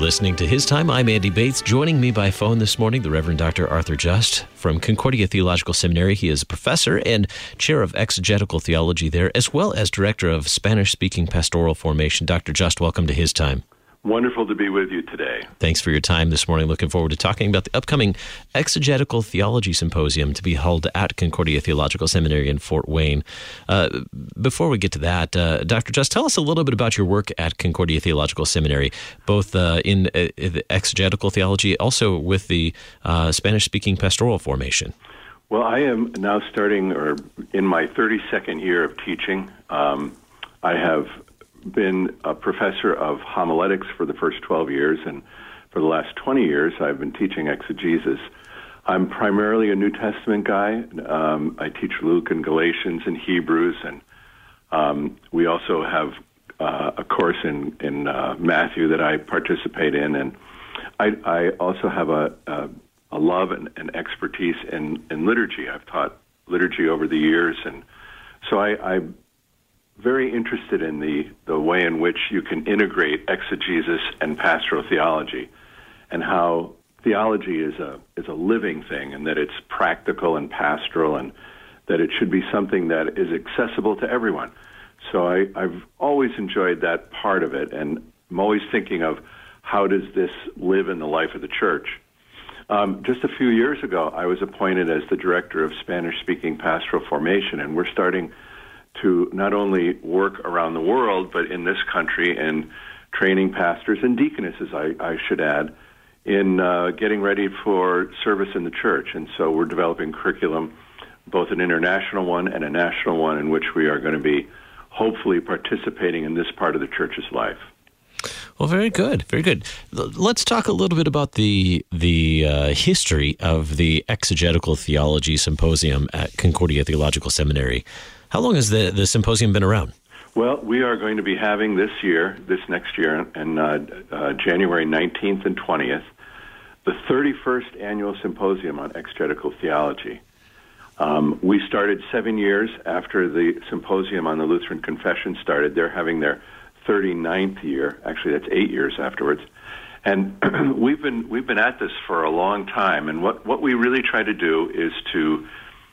listening to His Time. I'm Andy Bates. Joining me by phone this morning, the Reverend Dr. Arthur Just from Concordia Theological Seminary. He is a professor and chair of exegetical theology there, as well as director of Spanish-speaking pastoral formation. Dr. Just, welcome to His Time. Wonderful to be with you today. Thanks for your time this morning. Looking forward to talking about the upcoming Exegetical Theology Symposium to be held at Concordia Theological Seminary in Fort Wayne. Before we get to that, Dr. Just, tell us a little bit about your work at Concordia Theological Seminary, both in exegetical theology, also with the Spanish-speaking pastoral formation. Well, I am now starting, or in my 32nd year of teaching. I have been a professor of homiletics for the first 12 years, and for the last 20 years I've been teaching exegesis. I'm primarily a New Testament guy. I teach Luke and Galatians and Hebrews, and we also have a course in Matthew that I participate in, and I also have a love and expertise in liturgy. I've taught liturgy over the years, and so I'm very interested in the way in which you can integrate exegesis and pastoral theology, and how theology is a living thing, and that it's practical and pastoral, and that it should be something that is accessible to everyone. So I've always enjoyed that part of it, and I'm always thinking of how does this live in the life of the church. Just a few years ago, I was appointed as the director of Spanish-speaking pastoral formation, and we're starting to not only work around the world, but in this country, and training pastors and deaconesses, I should add, in getting ready for service in the church. And so we're developing curriculum, both an international one and a national one, in which we are going to be hopefully participating in this part of the church's life. Well, very good, very good. Let's talk a little bit about the history of the Exegetical Theology Symposium at Concordia Theological Seminary. How long has the symposium been around? Well, we are going to be having this next year, in January 19th and 20th, the 31st annual symposium on exegetical theology. We started 7 years after the symposium on the Lutheran Confession started. They're having their 39th year. Actually, that's 8 years afterwards. And we've been at this for a long time. And what we really try to do is to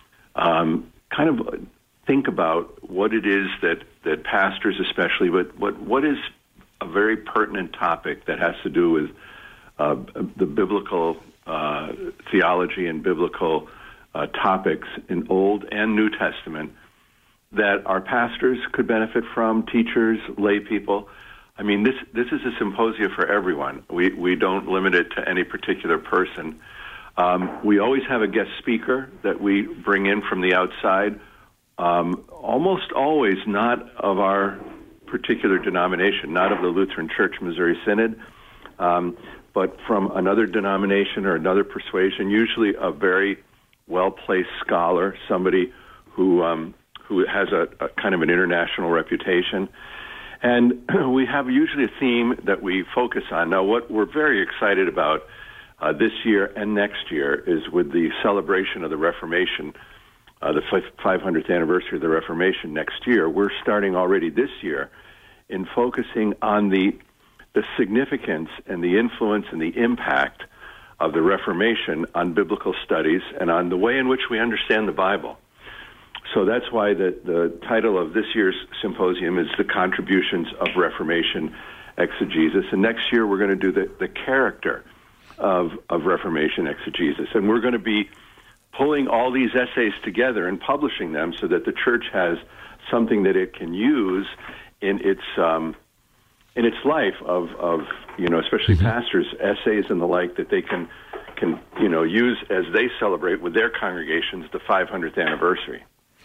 kind of think about what it is that pastors especially, but what is a very pertinent topic that has to do with the biblical theology and biblical topics in Old and New Testament that our pastors could benefit from, teachers, lay people. I mean, this is a symposium for everyone. We don't limit it to any particular person. We always have a guest speaker that we bring in from the outside, almost always not of our particular denomination, not of the Lutheran Church Missouri Synod, but from another denomination or another persuasion, usually a very well-placed scholar, somebody who has a kind of an international reputation. And we have usually a theme that we focus on. Now, what we're very excited about this year and next year is with the celebration of the Reformation, the 500th anniversary of the Reformation next year. We're starting already this year in focusing on the significance and the influence and the impact of the Reformation on biblical studies and on the way in which we understand the Bible. So that's why the title of this year's symposium is The Contributions of Reformation Exegesis. And next year we're going to do the character of Reformation exegesis. And we're going to be pulling all these essays together and publishing them so that the church has something that it can use in its life of especially pastors, essays and the like that they can use as they celebrate with their congregations the 500th anniversary.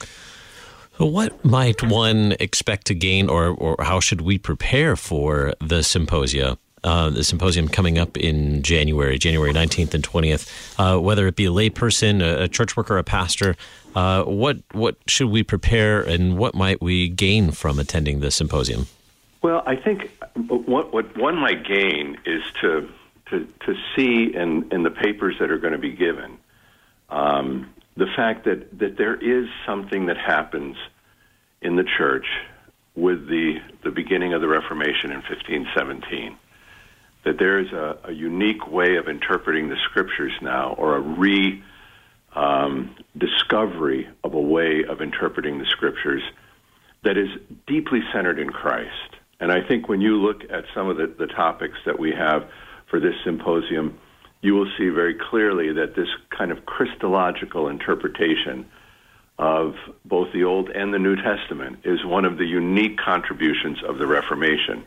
What might one expect to gain, or how should we prepare for the symposium? The symposium coming up in January 19th and 20th, whether it be a layperson, a church worker, a pastor, what should we prepare, and what might we gain from attending the symposium? Well, I think what one might gain is to see in the papers that are going to be given the fact that there is something that happens in the church with the beginning of the Reformation in 1517. that there's a unique way of interpreting the Scriptures now, or a discovery of a way of interpreting the Scriptures that is deeply centered in Christ. And I think when you look at some of the topics that we have for this symposium, you will see very clearly that this kind of Christological interpretation of both the Old and the New Testament is one of the unique contributions of the Reformation.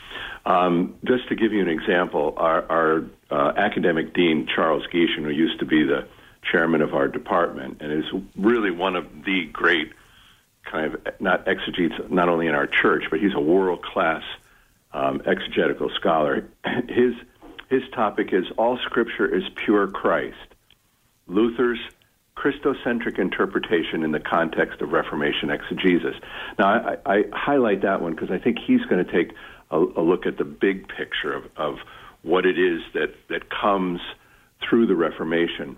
Just to give you an example, our academic dean, Charles Gieshin, who used to be the chairman of our department and is really one of the great kind of, not exegetes, not only in our church, but he's a world-class exegetical scholar. His topic is All Scripture is Pure Christ, Luther's Christocentric interpretation in the context of Reformation exegesis. Now, I highlight that one because I think he's going to take a look at the big picture of what it is that comes through the Reformation.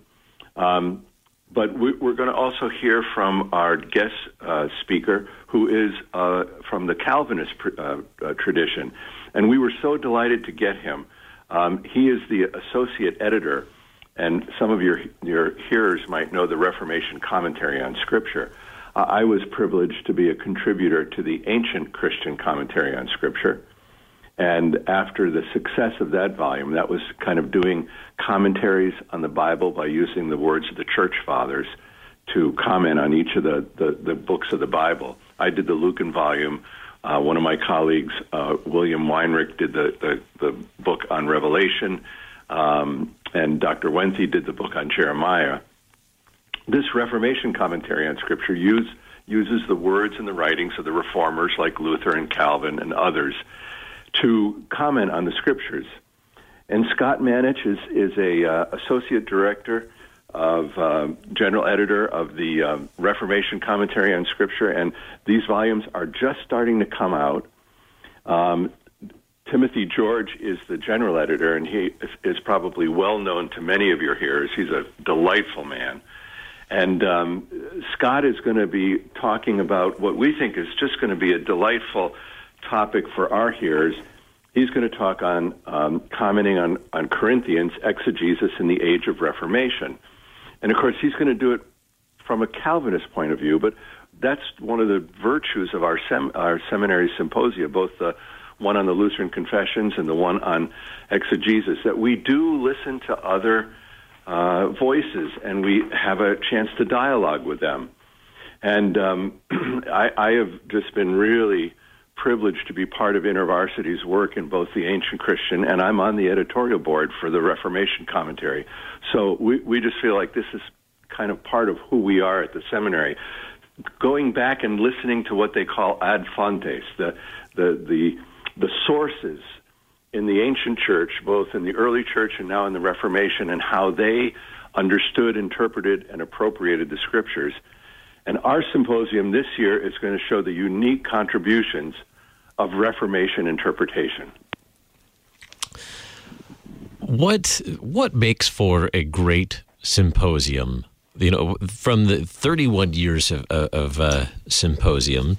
But we're going to also hear from our guest speaker, who is from the Calvinist tradition. And we were so delighted to get him. He is the associate editor, and some of your hearers might know the Reformation Commentary on Scripture. I was privileged to be a contributor to the Ancient Christian Commentary on Scripture. And after the success of that volume, that was kind of doing commentaries on the Bible by using the words of the Church Fathers to comment on each of the books of the Bible. I did the Lucan volume. One of my colleagues, William Weinrich, did the book on Revelation, and Dr. Wenthe did the book on Jeremiah. This Reformation Commentary on Scripture uses the words and the writings of the Reformers like Luther and Calvin and others to comment on the Scriptures. And Scott Manich is a associate director of general editor of the Reformation Commentary on Scripture, and these volumes are just starting to come out. Timothy George is the general editor, and he is probably well known to many of your hearers. He's a delightful man. And Scott is going to be talking about what we think is just going to be a delightful topic for our hearers. He's going to talk on commenting on Corinthians, exegesis in the age of Reformation. And, of course, he's going to do it from a Calvinist point of view, but that's one of the virtues of our seminary symposia, both the one on the Lutheran Confessions and the one on exegesis, that we do listen to other voices and we have a chance to dialogue with them. And I have just been really privileged to be part of InterVarsity's work in both the Ancient Christian, and I'm on the editorial board for the Reformation Commentary. So we just feel like this is kind of part of who we are at the seminary. Going back and listening to what they call ad fontes, the sources in the ancient church, both in the early church and now in the Reformation, and how they understood, interpreted, and appropriated the Scriptures. And our symposium this year is going to show the unique contributions of Reformation interpretation. What makes for a great symposium? You know, from the 31 years of symposia,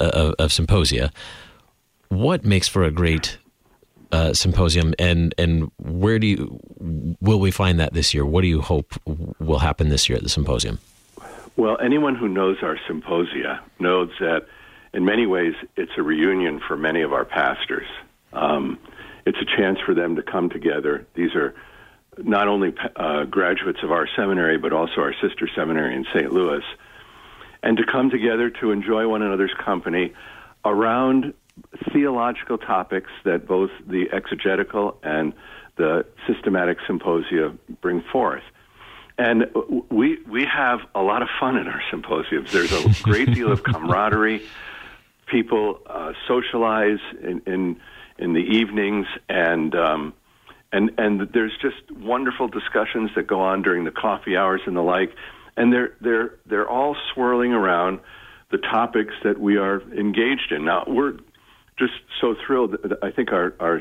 what makes for a great symposium, and where will we find that this year? What do you hope will happen this year at the symposium? Well, anyone who knows our symposia knows that in many ways it's a reunion for many of our pastors. It's a chance for them to come together. These are not only graduates of our seminary, but also our sister seminary in St. Louis, and to come together to enjoy one another's company around theological topics that both the exegetical and the systematic symposia bring forth. And we have a lot of fun in our symposiums. There's a great deal of camaraderie. People socialize in the evenings, and there's just wonderful discussions that go on during the coffee hours and the like. And they're all swirling around the topics that we are engaged in. Now, we're just so thrilled. I think our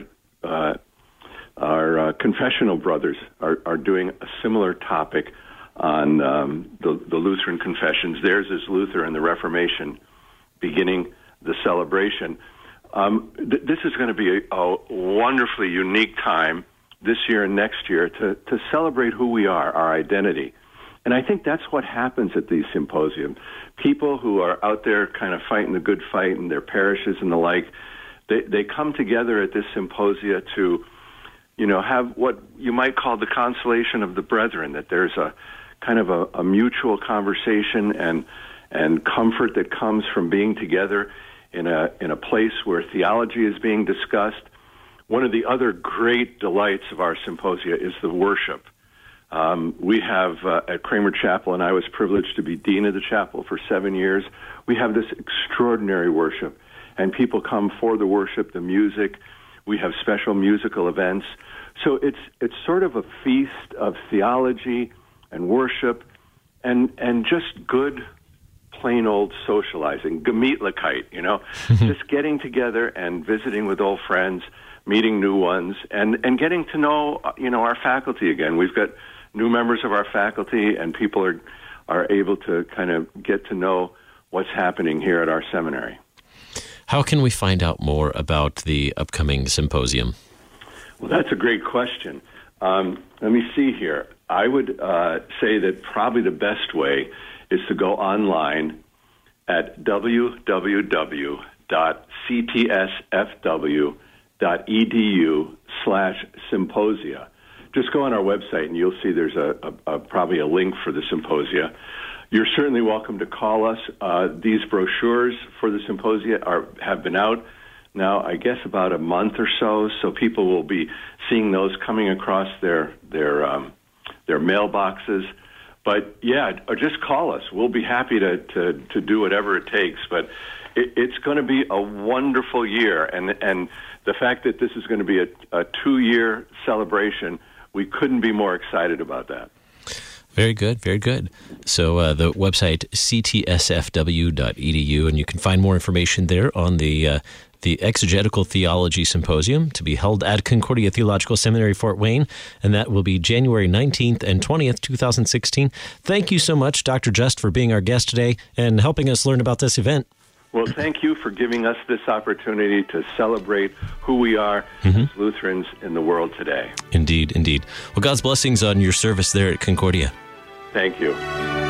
confessional brothers are doing a similar topic on the Lutheran confessions. Theirs is Luther and the Reformation, beginning the celebration. This is going to be a wonderfully unique time this year and next year to celebrate who we are, our identity. And I think that's what happens at these symposiums. People who are out there kind of fighting the good fight in their parishes and the like, they come together at this symposia to, have what you might call the consolation of the brethren, that there's a kind of a mutual conversation and comfort that comes from being together in a place where theology is being discussed. One of the other great delights of our symposia is the worship. We have at Kramer Chapel, and I was privileged to be dean of the chapel for 7 years, we have this extraordinary worship, and people come for the worship, the music. We have special musical events. So it's sort of a feast of theology and worship and just good, plain old socializing, Gemütlichkeit, just getting together and visiting with old friends, meeting new ones, and getting to know, our faculty again. We've got new members of our faculty, and people are able to kind of get to know what's happening here at our seminary. How can we find out more about the upcoming symposium? Well, that's a great question. Let me see here. I would say that probably the best way is to go online at www.ctsfw.edu/symposia. Just go on our website and you'll see there's probably a link for the symposia. You're certainly welcome to call us. These brochures for the symposia have been out now, I guess, about a month or so people will be seeing those coming across their mailboxes. But yeah, or just call us. We'll be happy to do whatever it takes. But it's going to be a wonderful year, and the fact that this is going to be a 2-year celebration, we couldn't be more excited about that. Very good, very good. So the website, ctsfw.edu, and you can find more information there on the Exegetical Theology Symposium to be held at Concordia Theological Seminary, Fort Wayne, and that will be January 19th and 20th, 2016. Thank you so much, Dr. Just, for being our guest today and helping us learn about this event. Well, thank you for giving us this opportunity to celebrate who we are as Lutherans in the world today. Indeed, indeed. Well, God's blessings on your service there at Concordia. Thank you.